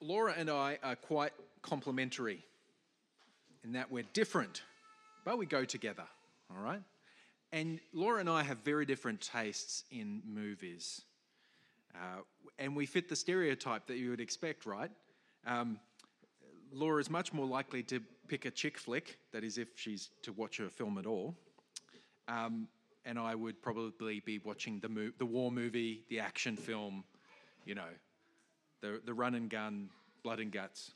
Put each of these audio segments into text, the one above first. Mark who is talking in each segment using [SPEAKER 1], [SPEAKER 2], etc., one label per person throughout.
[SPEAKER 1] Laura and I are quite complementary in that we're different, but we go together, all right? And Laura and I have very different tastes in movies. And we fit the stereotype that you would expect, right? Laura is much more likely to pick a chick flick, that is if she's to watch a film at all. And I would probably be watching the war movie, the action film, you know, the run and gun, blood and guts.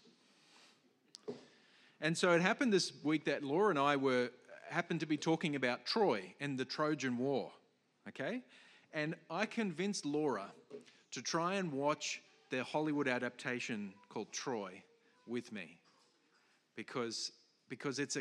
[SPEAKER 1] And so it happened this week that Laura and I happened to be talking about Troy and the Trojan War, okay? And I convinced Laura to try and watch the Hollywood adaptation called Troy with me, because it's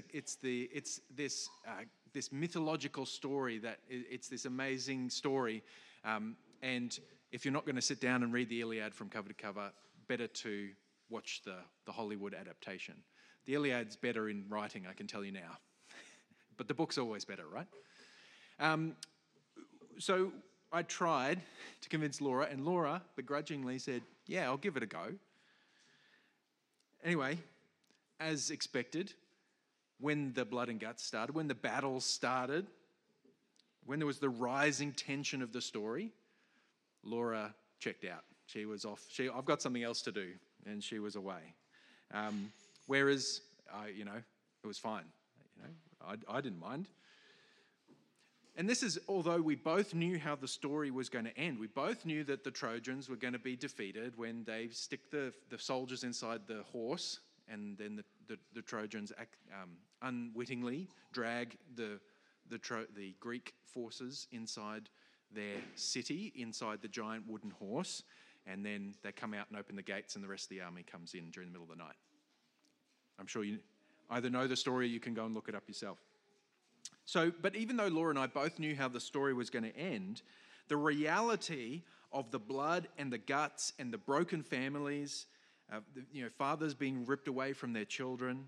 [SPEAKER 1] this mythological story that it's this amazing story, and if you're not going to sit down and read the Iliad from cover to cover, better to watch the Hollywood adaptation. The Iliad's better in writing, I can tell you now, but the book's always better, right? So I tried to convince Laura, and Laura begrudgingly said, "Yeah, I'll give it a go." Anyway, as expected, when the blood and guts started, when the battles started, when there was the rising tension of the story, Laura checked out. She was off. I've got something else to do, and she was away. Whereas, it was fine. I didn't mind. And this is, although we both knew how the story was going to end, we both knew that the Trojans were going to be defeated when they stick the soldiers inside the horse, and then the Trojans unwittingly drag the Greek forces inside their city, inside the giant wooden horse, and then they come out and open the gates, and the rest of the army comes in during the middle of the night. I'm sure you either know the story or you can go and look it up yourself. So, but even though Laura and I both knew how the story was going to end, the reality of the blood and the guts and the broken families, fathers being ripped away from their children,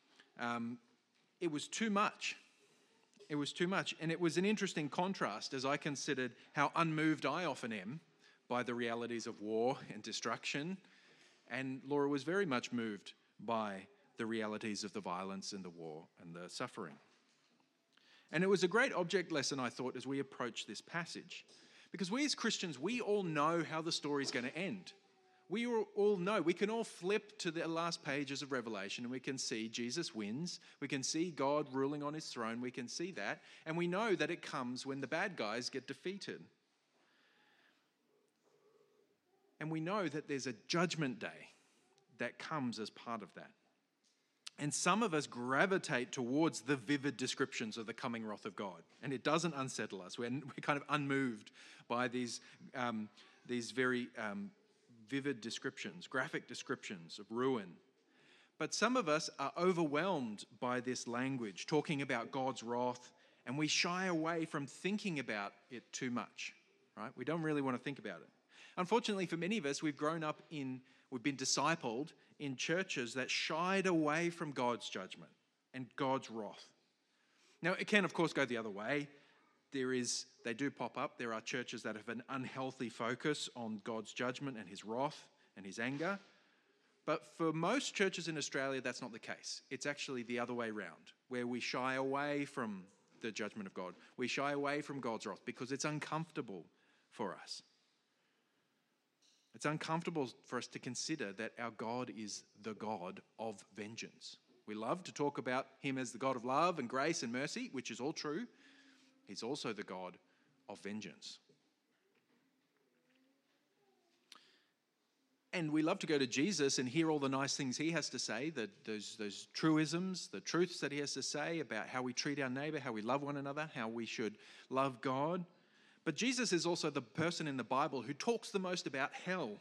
[SPEAKER 1] it was too much. It was too much. And it was an interesting contrast as I considered how unmoved I often am by the realities of war and destruction. And Laura was very much moved by the realities of the violence and the war and the suffering. And it was a great object lesson, I thought, as we approach this passage. Because we as Christians, we all know how the story's going to end. We all know. We can all flip to the last pages of Revelation and we can see Jesus wins. We can see God ruling on his throne. We can see that. And we know that it comes when the bad guys get defeated. And we know that there's a judgment day that comes as part of that. And some of us gravitate towards the vivid descriptions of the coming wrath of God. And it doesn't unsettle us. We're kind of unmoved by these very vivid descriptions, graphic descriptions of ruin. But some of us are overwhelmed by this language, talking about God's wrath, and we shy away from thinking about it too much, right? We don't really want to think about it. Unfortunately, for many of us, we've been discipled in churches that shied away from God's judgment and God's wrath. Now, it can, of course, go the other way. They do pop up. There are churches that have an unhealthy focus on God's judgment and his wrath and his anger. But for most churches in Australia, that's not the case. It's actually the other way around, where we shy away from the judgment of God. We shy away from God's wrath because it's uncomfortable for us. It's uncomfortable for us to consider that our God is the God of vengeance. We love to talk about him as the God of love and grace and mercy, which is all true. He's also the God of vengeance. And we love to go to Jesus and hear all the nice things he has to say, those truisms, the truths that he has to say about how we treat our neighbor, how we love one another, how we should love God. But Jesus is also the person in the Bible who talks the most about hell.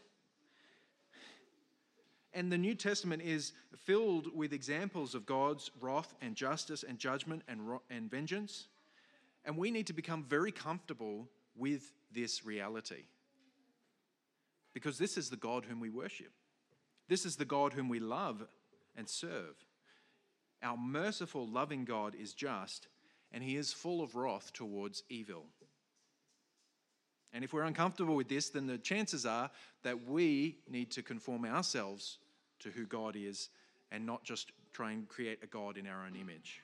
[SPEAKER 1] And the New Testament is filled with examples of God's wrath and justice and judgment and vengeance. And we need to become very comfortable with this reality. Because this is the God whom we worship. This is the God whom we love and serve. Our merciful, loving God is just, and he is full of wrath towards evil. And if we're uncomfortable with this, then the chances are that we need to conform ourselves to who God is and not just try and create a God in our own image.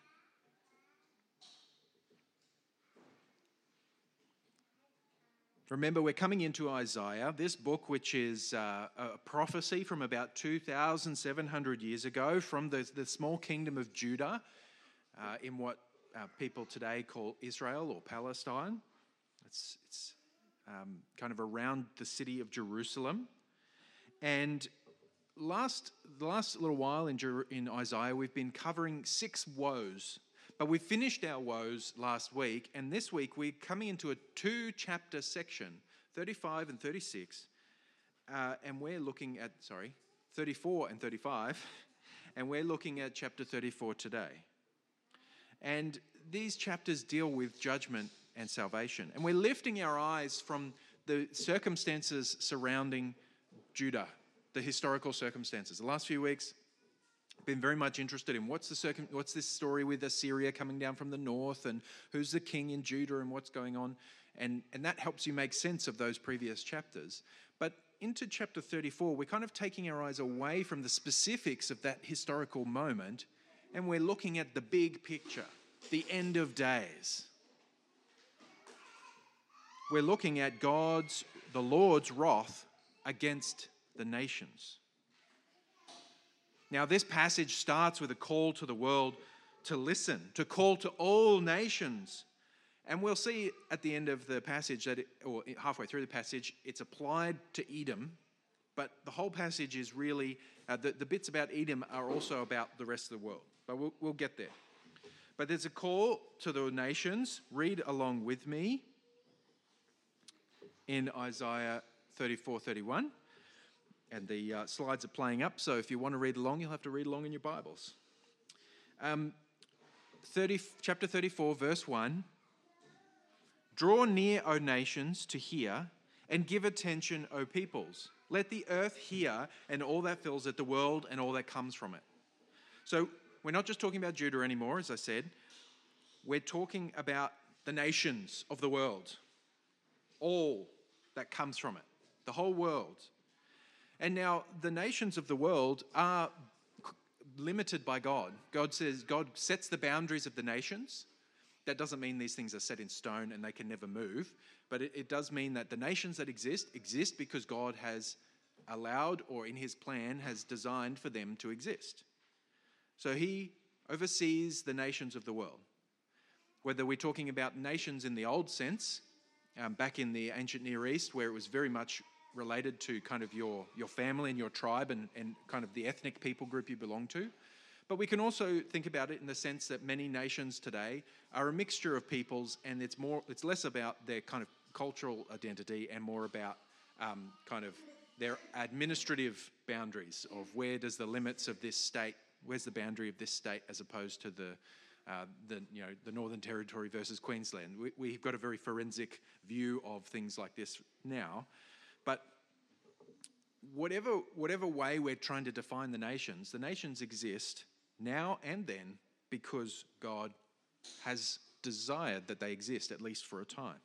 [SPEAKER 1] Remember, we're coming into Isaiah, this book which is a prophecy from about 2,700 years ago from the small kingdom of Judah in what people today call Israel or Palestine. It's kind of around the city of Jerusalem. And the last little while in Isaiah, we've been covering 6 woes. But we finished our woes last week, and this week we're coming into a 2-chapter section, 35 and 36, and we're looking at, 34 and 35, and we're looking at chapter 34 today. And these chapters deal with judgment and salvation, and we're lifting our eyes from the circumstances surrounding Judah, the historical circumstances. The last few weeks, been very much interested in what's this story with Assyria coming down from the north, and who's the king in Judah and what's going on, and that helps you make sense of those previous chapters. But into chapter 34, we're kind of taking our eyes away from the specifics of that historical moment, and we're looking at the big picture, the end of days. We're looking at the Lord's wrath against the nations. Now, this passage starts with a call to the world to listen, to call to all nations. And we'll see at the end of the passage, or halfway through the passage, it's applied to Edom. But the whole passage is really, the bits about Edom are also about the rest of the world. But we'll get there. But there's a call to the nations. Read along with me in Isaiah 34:31. And the slides are playing up, so if you want to read along, you'll have to read along in your Bibles. Chapter 34, verse 1. Draw near, O nations, to hear, and give attention, O peoples. Let the earth hear, and all that fills it, the world and all that comes from it. So we're not just talking about Judah anymore, as I said. We're talking about the nations of the world. All that comes from it. The whole world. And now the nations of the world are limited by God. God sets the boundaries of the nations. That doesn't mean these things are set in stone and they can never move, but it does mean that the nations that exist because God has allowed, or in his plan has designed for them to exist. So he oversees the nations of the world. Whether we're talking about nations in the old sense, back in the ancient Near East, where it was very much related to kind of your family and your tribe and kind of the ethnic people group you belong to. But we can also think about it in the sense that many nations today are a mixture of peoples, and it's less about their kind of cultural identity and more about kind of their administrative boundaries of where's the boundary of this state as opposed to the Northern Territory versus Queensland. We've got a very forensic view of things like this now. But whatever way we're trying to define the nations exist now and then because God has desired that they exist, at least for a time.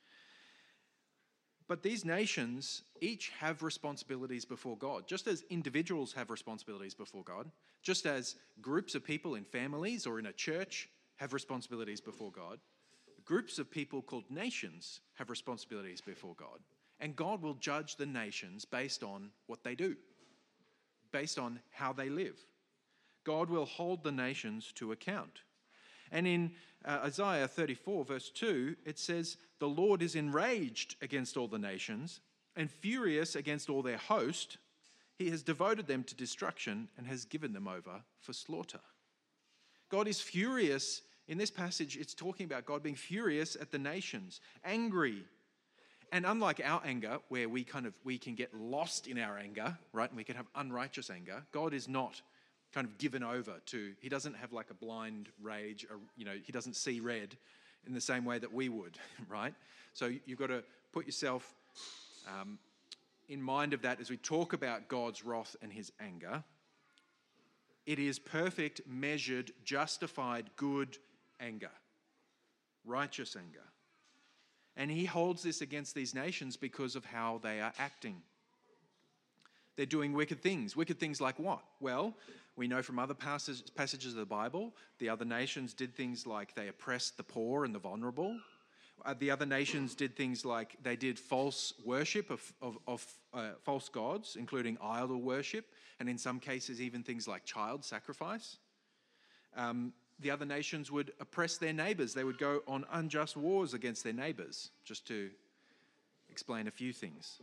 [SPEAKER 1] But these nations each have responsibilities before God, just as individuals have responsibilities before God, just as groups of people in families or in a church have responsibilities before God. Groups of people called nations have responsibilities before God. And God will judge the nations based on what they do, based on how they live. God will hold the nations to account. And in Isaiah 34, verse 2, it says, "The Lord is enraged against all the nations and furious against all their host. He has devoted them to destruction and has given them over for slaughter." God is furious. In this passage, it's talking about God being furious at the nations, angry. And unlike our anger, where we can get lost in our anger, right? And we can have unrighteous anger. God is not kind of given over to, he doesn't have like a blind rage, or, he doesn't see red in the same way that we would, right? So you've got to put yourself in mind of that as we talk about God's wrath and his anger. It is perfect, measured, justified, good anger, righteous anger. And he holds this against these nations because of how they are acting. They're doing wicked things. Wicked things like what? Well, we know from other passages of the Bible, the other nations did things like they oppressed the poor and the vulnerable. The other nations did things like they did false worship of false gods, including idol worship, and in some cases even things like child sacrifice. The other nations would oppress their neighbours. They would go on unjust wars against their neighbours, just to explain a few things.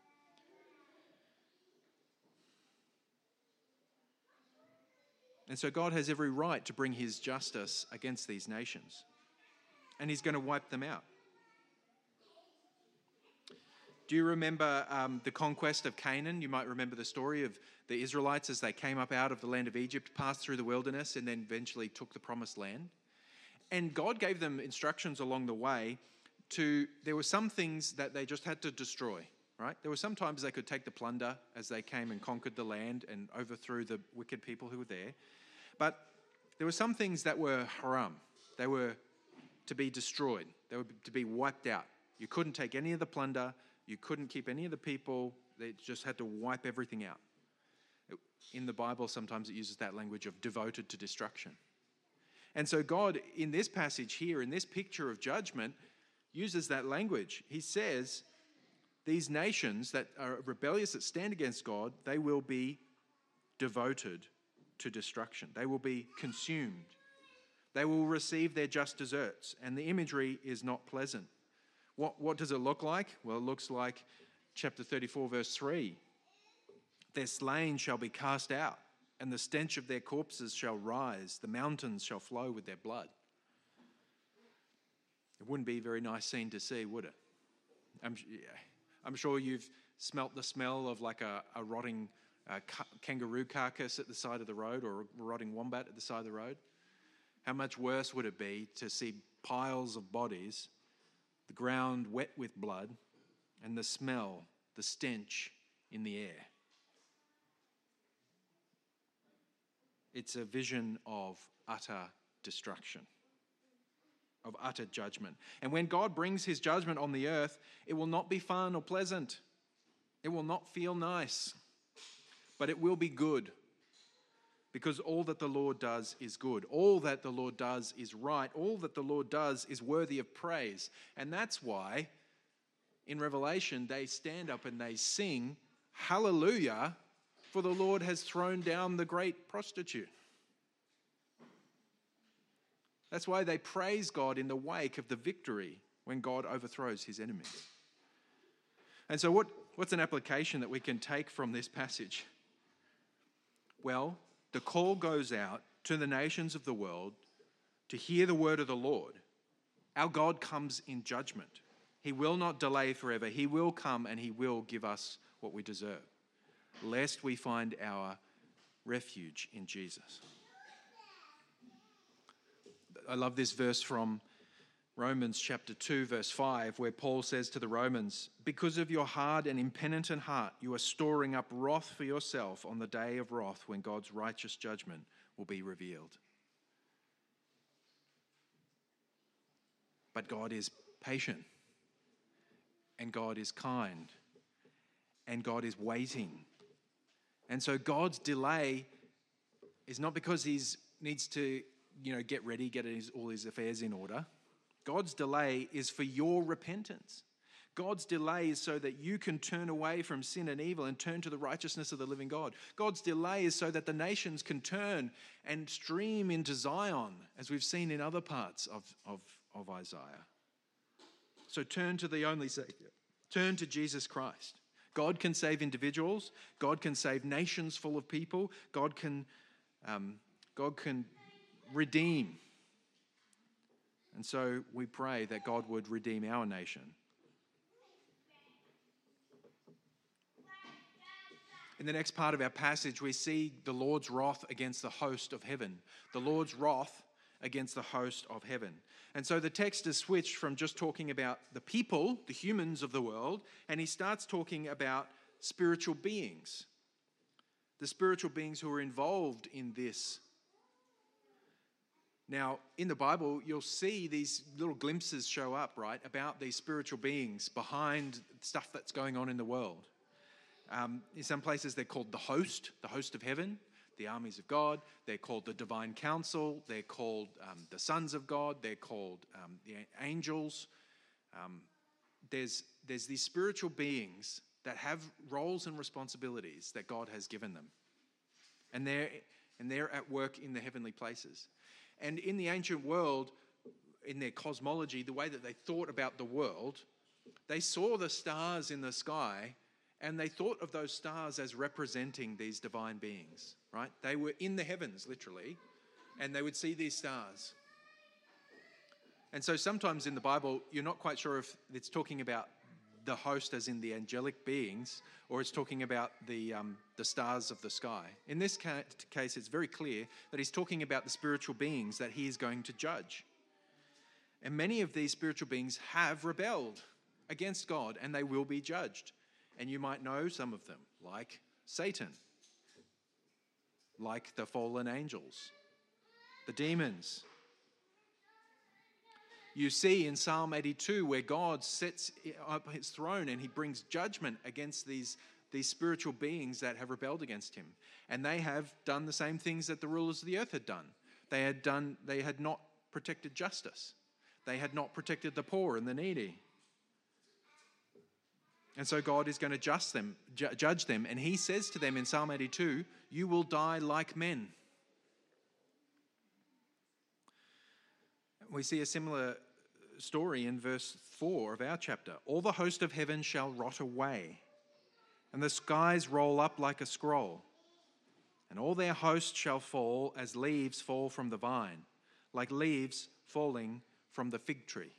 [SPEAKER 1] And so God has every right to bring his justice against these nations. And he's going to wipe them out. Do you remember the conquest of Canaan? You might remember the story of the Israelites as they came up out of the land of Egypt, passed through the wilderness, and then eventually took the promised land. And God gave them instructions along the way there were some things that they just had to destroy, right? There were some times they could take the plunder as they came and conquered the land and overthrew the wicked people who were there. But there were some things that were haram. They were to be destroyed. They were to be wiped out. You couldn't take any of the plunder. You couldn't keep any of the people. They just had to wipe everything out. In the Bible, sometimes it uses that language of devoted to destruction. And so God, in this passage here, in this picture of judgment, uses that language. He says, these nations that are rebellious, that stand against God, they will be devoted to destruction. They will be consumed. They will receive their just deserts. And the imagery is not pleasant. What does it look like? Well, it looks like chapter 34, verse 3. Their slain shall be cast out, and the stench of their corpses shall rise. The mountains shall flow with their blood. It wouldn't be a very nice scene to see, would it? I'm sure you've smelt the smell of like a rotting kangaroo carcass at the side of the road, or a rotting wombat at the side of the road. How much worse would it be to see piles of bodies, the ground wet with blood, and the smell, the stench in the air? It's a vision of utter destruction, of utter judgment. And when God brings his judgment on the earth, it will not be fun or pleasant. It will not feel nice, but it will be good, because all that the Lord does is good. All that the Lord does is right. All that the Lord does is worthy of praise. And that's why in Revelation they stand up and they sing, "Hallelujah, for the Lord has thrown down the great prostitute." That's why they praise God in the wake of the victory when God overthrows his enemies. And so what's an application that we can take from this passage? Well, the call goes out to the nations of the world to hear the word of the Lord. Our God comes in judgment. He will not delay forever. He will come and he will give us what we deserve, lest we find our refuge in Jesus. I love this verse from Romans chapter 2, verse 5, where Paul says to the Romans, "Because of your hard and impenitent heart, you are storing up wrath for yourself on the day of wrath when God's righteous judgment will be revealed." But God is patient, and God is kind, and God is waiting. And so God's delay is not because he needs to, get ready, get all his affairs in order. God's delay is for your repentance. God's delay is so that you can turn away from sin and evil and turn to the righteousness of the living God. God's delay is so that the nations can turn and stream into Zion, as we've seen in other parts of Isaiah. So turn to the only Savior. Turn to Jesus Christ. God can save individuals. God can save nations full of people. God can redeem. And so we pray that God would redeem our nation. In the next part of our passage, we see the Lord's wrath against the host of heaven. The Lord's wrath against the host of heaven. And so the text is switched from just talking about the people, the humans of the world, and he starts talking about spiritual beings. The spiritual beings who are involved in this. Now, in the Bible, you'll see these little glimpses show up, right, about these spiritual beings behind stuff that's going on in the world. In some places, they're called the host of heaven, the armies of God. They're called the divine council. They're called the sons of God. They're called the angels. There's these spiritual beings that have roles and responsibilities that God has given them. And they're at work in the heavenly places. And in the ancient world, in their cosmology, the way that they thought about the world, they saw the stars in the sky and they thought of those stars as representing these divine beings, right? They were in the heavens, literally, and they would see these stars. And so sometimes in the Bible, you're not quite sure if it's talking about the host as in the angelic beings, or it's talking about the stars of the sky. In this case, it's very clear that he's talking about the spiritual beings that he is going to judge. And many of these spiritual beings have rebelled against God, and they will be judged. And you might know some of them, like Satan, like the fallen angels, the demons. You see in Psalm 82 where God sets up his throne and he brings judgment against these spiritual beings that have rebelled against him. And they have done the same things that the rulers of the earth had done. They had not protected justice. They had not protected the poor and the needy. And so God is going to judge them. And he says to them in Psalm 82, "You will die like men." We see a similar story in verse 4 of our chapter. "All the host of heaven shall rot away, and the skies roll up like a scroll. And all their hosts shall fall as leaves fall from the vine, like leaves falling from the fig tree."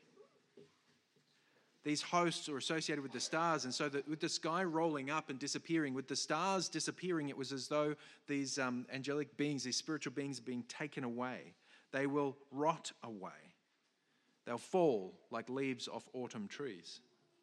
[SPEAKER 1] These hosts are associated with the stars, and so that with the sky rolling up and disappearing, with the stars disappearing, it was as though these angelic beings, these spiritual beings, are being taken away. They will rot away. They'll fall like leaves off autumn trees.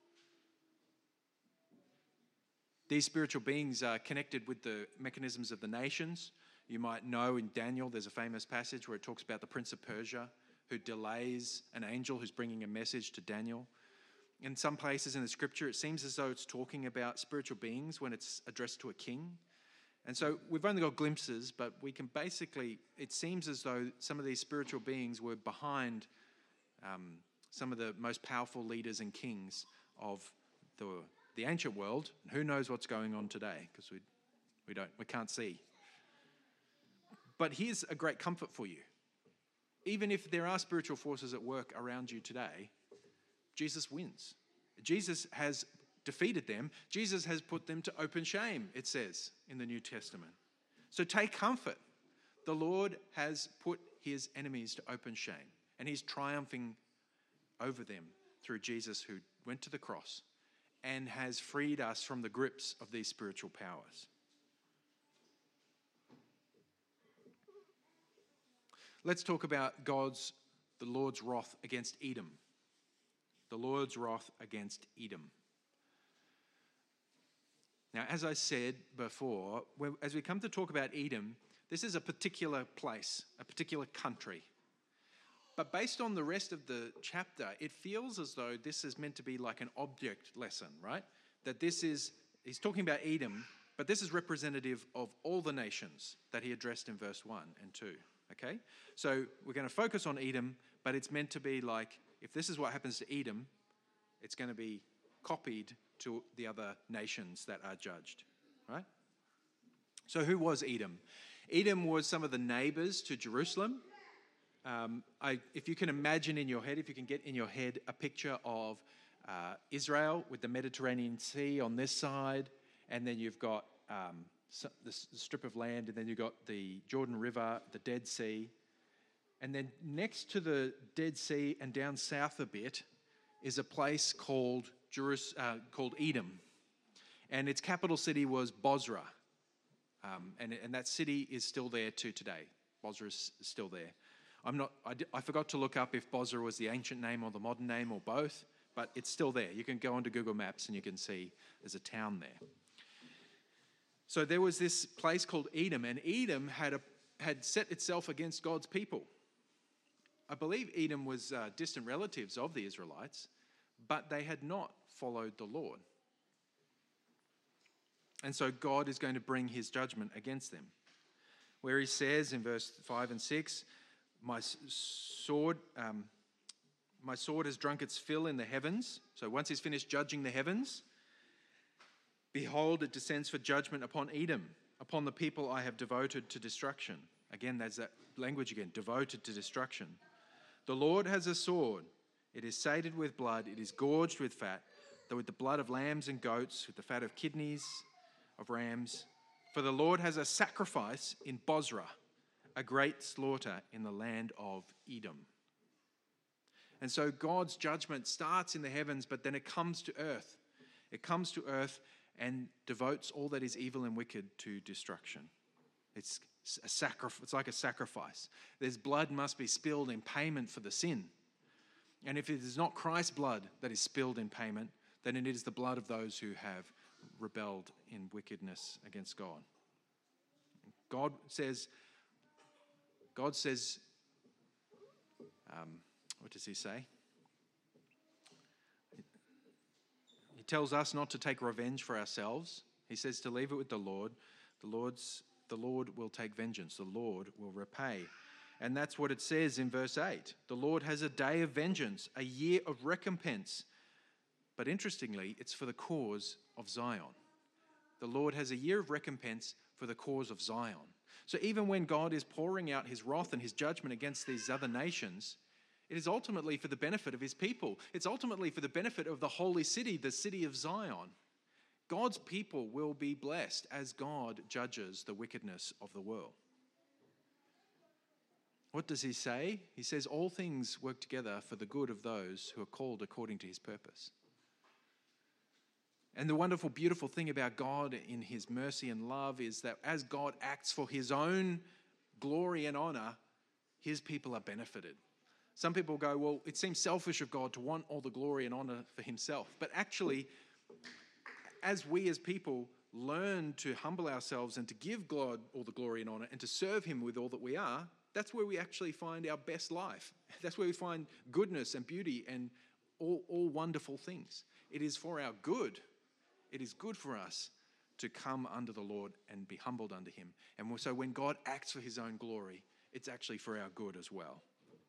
[SPEAKER 1] These spiritual beings are connected with the mechanisms of the nations. You might know in Daniel, there's a famous passage where it talks about the Prince of Persia who delays an angel who's bringing a message to Daniel. In some places in the scripture, it seems as though it's talking about spiritual beings when it's addressed to a king. And so we've only got glimpses, but we can basically, it seems as though some of these spiritual beings were behind some of the most powerful leaders and kings of the ancient world. And who knows what's going on today, because we can't see. But here's a great comfort for you. Even if there are spiritual forces at work around you today, Jesus wins. Jesus has defeated them. Jesus has put them to open shame, it says in the New Testament. So take comfort. The Lord has put his enemies to open shame, and he's triumphing over them through Jesus, who went to the cross and has freed us from the grips of these spiritual powers. Let's talk about the Lord's wrath against Edom. The Lord's wrath against Edom. Now, as I said before, as we come to talk about Edom, this is a particular place, a particular country. But based on the rest of the chapter, it feels as though this is meant to be like an object lesson, right? That he's talking about Edom, but this is representative of all the nations that he addressed in verse 1 and 2, okay? So we're going to focus on Edom, but it's meant to be like, if this is what happens to Edom, it's going to be copied to the other nations that are judged, right? So who was Edom? Edom was some of the neighbors to Jerusalem. If you can imagine in your head, if you can get in your head a picture of Israel with the Mediterranean Sea on this side, and then you've got the strip of land, and then you've got the Jordan River, the Dead Sea. And then next to the Dead Sea and down south a bit is a place called Edom. And its capital city was Bozrah. And that city is still there to today. Bozrah is still there. I forgot to look up if Bozrah was the ancient name or the modern name or both, but it's still there. You can go onto Google Maps and you can see there's a town there. So there was this place called Edom, and Edom had set itself against God's people. I believe Edom was distant relatives of the Israelites, but they had not followed the Lord. And so God is going to bring his judgment against them. Where he says in verse 5 and 6, my sword has drunk its fill in the heavens. So once he's finished judging the heavens, behold, it descends for judgment upon Edom, upon the people I have devoted to destruction. Again, there's that language again, devoted to destruction. The Lord has a sword. It is sated with blood. It is gorged with fat, though with the blood of lambs and goats, with the fat of kidneys of rams. For the Lord has a sacrifice in Bozrah, a great slaughter in the land of Edom. And so God's judgment starts in the heavens, but then it comes to earth. It comes to earth and devotes all that is evil and wicked to destruction. It's a sacrifice. It's like a sacrifice. There's blood must be spilled in payment for the sin. And if it is not Christ's blood that is spilled in payment, then it is the blood of those who have rebelled in wickedness against God. God says, what does he say? He tells us not to take revenge for ourselves. He says to leave it with the Lord. The Lord will take vengeance. The Lord will repay. And that's what it says in verse 8. The Lord has a day of vengeance, a year of recompense. But interestingly, it's for the cause of Zion. The Lord has a year of recompense for the cause of Zion. So even when God is pouring out his wrath and his judgment against these other nations, it is ultimately for the benefit of his people. It's ultimately for the benefit of the holy city, the city of Zion. God's people will be blessed as God judges the wickedness of the world. What does he say? He says all things work together for the good of those who are called according to his purpose. And the wonderful, beautiful thing about God in his mercy and love is that as God acts for his own glory and honor, his people are benefited. Some people go, well, it seems selfish of God to want all the glory and honor for himself. But actually, as we as people learn to humble ourselves and to give God all the glory and honor and to serve him with all that we are, that's where we actually find our best life. That's where we find goodness and beauty and all wonderful things. It is for our good. It is good for us to come under the Lord and be humbled under him. And so when God acts for his own glory, it's actually for our good as well.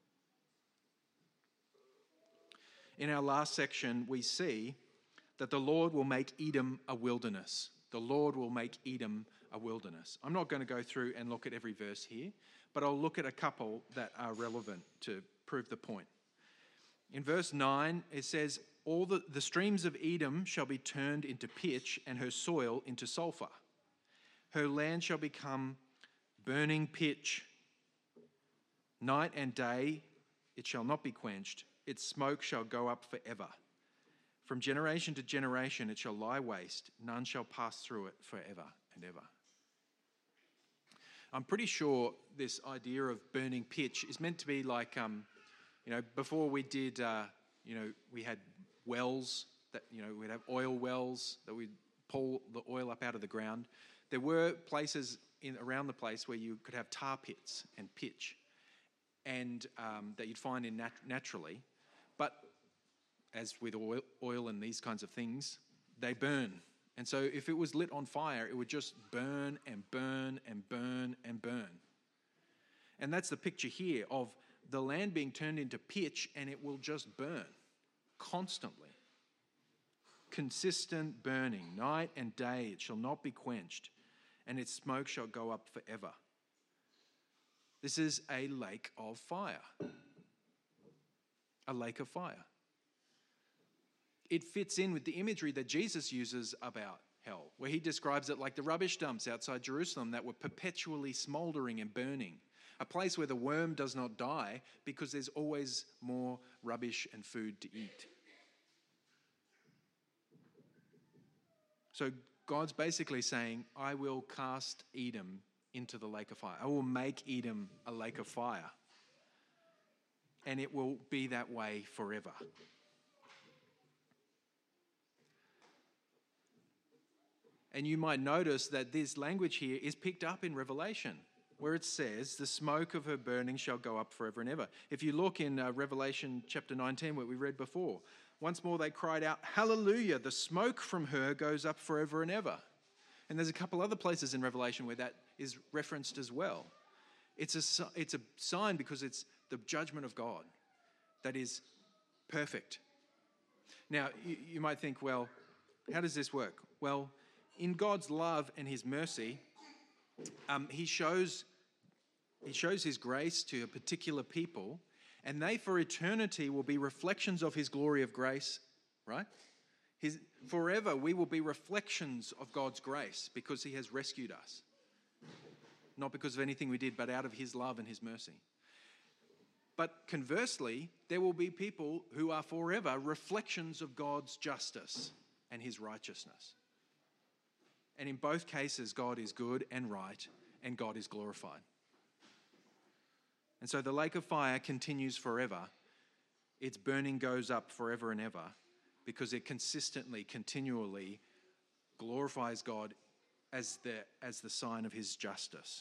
[SPEAKER 1] In our last section, we see that the Lord will make Edom a wilderness. The Lord will make Edom a wilderness. I'm not going to go through and look at every verse here, but I'll look at a couple that are relevant to prove the point. In verse 9, it says, all the streams of Edom shall be turned into pitch and her soil into sulfur. Her land shall become burning pitch. Night and day it shall not be quenched. Its smoke shall go up forever. From generation to generation it shall lie waste. None shall pass through it forever and ever. I'm pretty sure this idea of burning pitch is meant to be like, before we did, we had wells that, we'd have oil wells that we'd pull the oil up out of the ground. There were places around the place where you could have tar pits and pitch, and that you'd find naturally. But as with oil and these kinds of things, they burn. And so if it was lit on fire, it would just burn and burn and burn and burn. And that's the picture here of the land being turned into pitch, and it will just burn constantly. Consistent burning, night and day, it shall not be quenched, and its smoke shall go up forever. This is a lake of fire. A lake of fire. It fits in with the imagery that Jesus uses about hell, where he describes it like the rubbish dumps outside Jerusalem that were perpetually smouldering and burning. A place where the worm does not die because there's always more rubbish and food to eat. So God's basically saying, I will cast Edom into the lake of fire. I will make Edom a lake of fire. And it will be that way forever. And you might notice that this language here is picked up in Revelation, where it says, the smoke of her burning shall go up forever and ever. If you look in Revelation chapter 19, what we read before, once more they cried out, hallelujah, the smoke from her goes up forever and ever. And there's a couple other places in Revelation where that is referenced as well. It's a sign because it's the judgment of God that is perfect. Now, you might think, well, how does this work? Well, in God's love and his mercy, he shows his grace to a particular people, and they for eternity will be reflections of his glory of grace, right? Forever we will be reflections of God's grace because he has rescued us. Not because of anything we did, but out of his love and his mercy. But conversely, there will be people who are forever reflections of God's justice and his righteousness. And in both cases, God is good and right, and God is glorified. And so the lake of fire continues forever. Its burning goes up forever and ever because it consistently, continually glorifies God as the sign of his justice.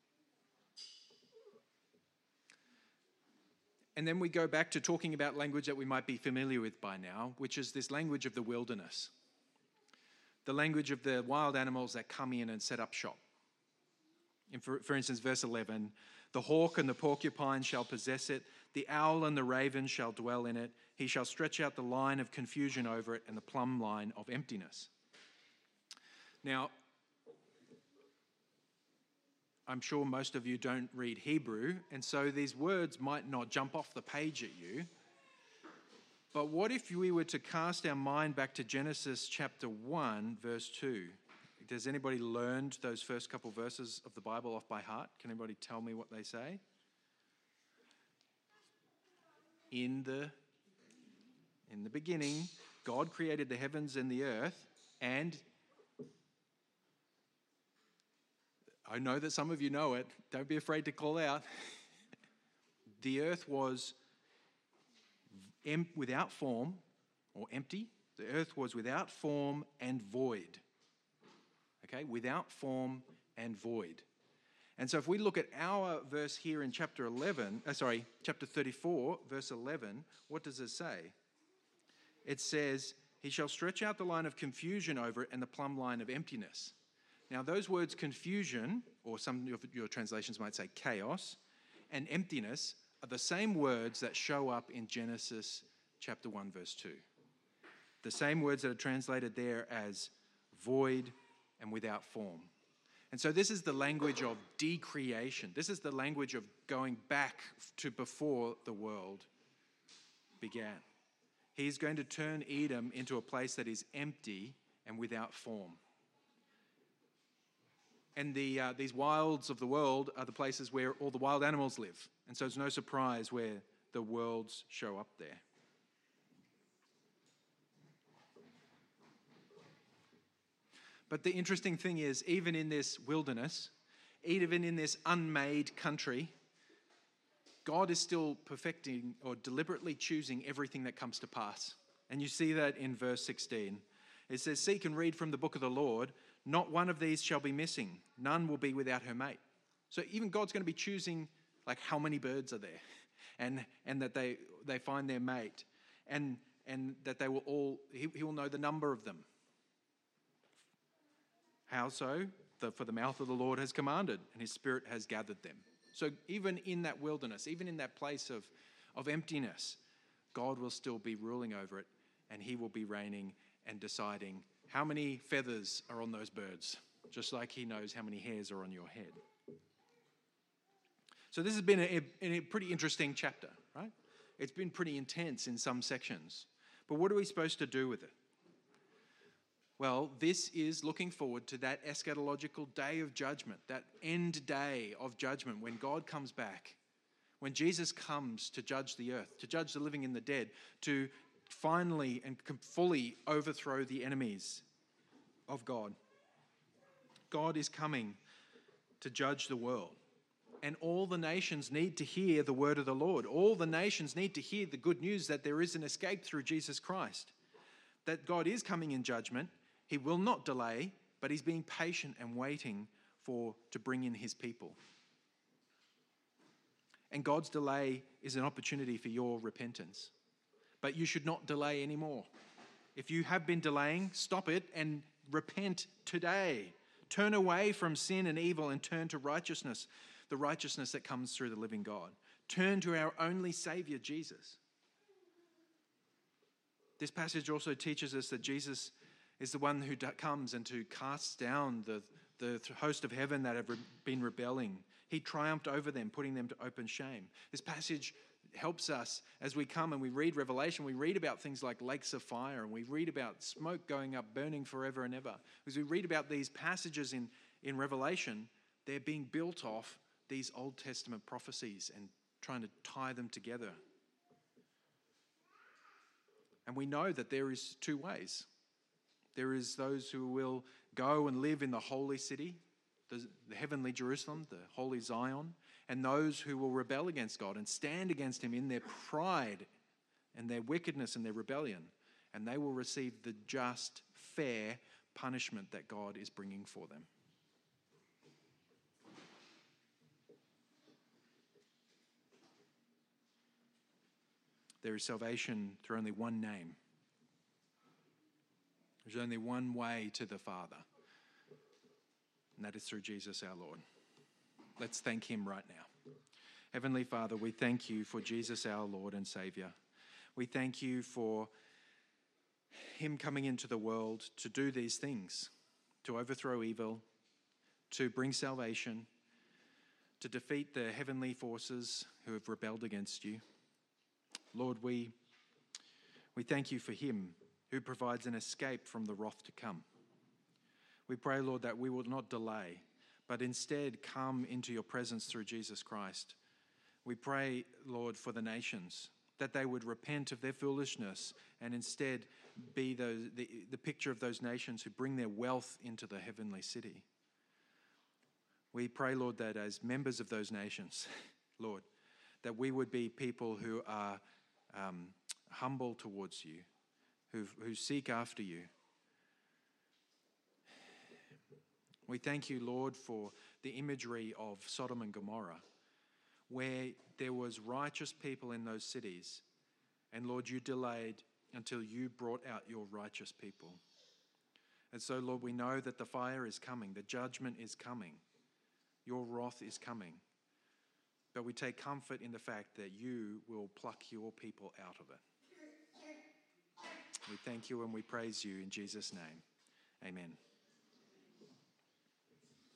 [SPEAKER 1] And then we go back to talking about language that we might be familiar with by now, which is this language of the wilderness. The language of the wild animals that come in and set up shop. For instance, verse 11, the hawk and the porcupine shall possess it, the owl and the raven shall dwell in it, he shall stretch out the line of confusion over it and the plumb line of emptiness. Now, I'm sure most of you don't read Hebrew, and so these words might not jump off the page at you. But what if we were to cast our mind back to Genesis chapter 1, verse 2? Does anybody learned those first couple verses of the Bible off by heart? Can anybody tell me what they say? In the beginning, God created the heavens and the earth, and I know that some of you know it. Don't be afraid to call out. The earth was without form or empty. The earth was without form and void. Okay, without form and void. And so if we look at our verse here in chapter 34, verse 11, what does it say? It says, he shall stretch out the line of confusion over it and the plumb line of emptiness. Now, those words confusion, or some of your translations might say chaos, and emptiness are the same words that show up in Genesis chapter 1, verse 2. The same words that are translated there as void and without form. And so this is the language of decreation. This is the language of going back to before the world began. He's going to turn Edom into a place that is empty and without form. And these wilds of the world are the places where all the wild animals live. And so it's no surprise where the worlds show up there. But the interesting thing is, even in this wilderness, even in this unmade country, God is still perfecting or deliberately choosing everything that comes to pass. And you see that in verse 16. It says, seek and read from the book of the Lord. Not one of these shall be missing. None will be without her mate. So even God's going to be choosing like how many birds are there and that they find their mate and that they will all, he will know the number of them. How so? For the mouth of the Lord has commanded and his spirit has gathered them. So even in that wilderness, even in that place of emptiness, God will still be ruling over it and he will be reigning and deciding how many feathers are on those birds, just like he knows how many hairs are on your head. So this has been a pretty interesting chapter, right? It's been pretty intense in some sections. But what are we supposed to do with it? Well, this is looking forward to that eschatological day of judgment, that end day of judgment when God comes back, when Jesus comes to judge the earth, to judge the living and the dead, to finally and fully overthrow the enemies of God. God is coming to judge the world. And all the nations need to hear the word of the Lord. All the nations need to hear the good news that there is an escape through Jesus Christ. That God is coming in judgment. He will not delay, but he's being patient and waiting to bring in his people. And God's delay is an opportunity for your repentance. But you should not delay anymore. If you have been delaying, stop it and repent today. Turn away from sin and evil and turn to righteousness, the righteousness that comes through the living God. Turn to our only Savior, Jesus. This passage also teaches us that Jesus is the one who comes and to cast down the host of heaven that have been rebelling. He triumphed over them, putting them to open shame. This passage helps us as we come and we read Revelation. We read about things like lakes of fire, and we read about smoke going up, burning forever and ever. As we read about these passages in Revelation, they're being built off these Old Testament prophecies and trying to tie them together. And we know that there is two ways. There is those who will go and live in the holy city, the heavenly Jerusalem, the holy Zion, and those who will rebel against God and stand against him in their pride and their wickedness and their rebellion. And they will receive the just, fair punishment that God is bringing for them. There is salvation through only one name. There's only one way to the Father, and that is through Jesus our Lord. Let's thank him right now. Heavenly Father, we thank you for Jesus our Lord and Saviour. We thank you for him coming into the world to do these things, to overthrow evil, to bring salvation, to defeat the heavenly forces who have rebelled against you. Lord, we thank you for him who provides an escape from the wrath to come. We pray, Lord, that we will not delay, but instead come into your presence through Jesus Christ. We pray, Lord, for the nations, that they would repent of their foolishness and instead be the picture of those nations who bring their wealth into the heavenly city. We pray, Lord, that as members of those nations, Lord, that we would be people who are humble towards you, who seek after you. We thank you, Lord, for the imagery of Sodom and Gomorrah, where there was righteous people in those cities. And Lord, you delayed until you brought out your righteous people. And so, Lord, we know that the fire is coming, the judgment is coming, your wrath is coming. But we take comfort in the fact that you will pluck your people out of it. We thank you and we praise you in Jesus' name. Amen.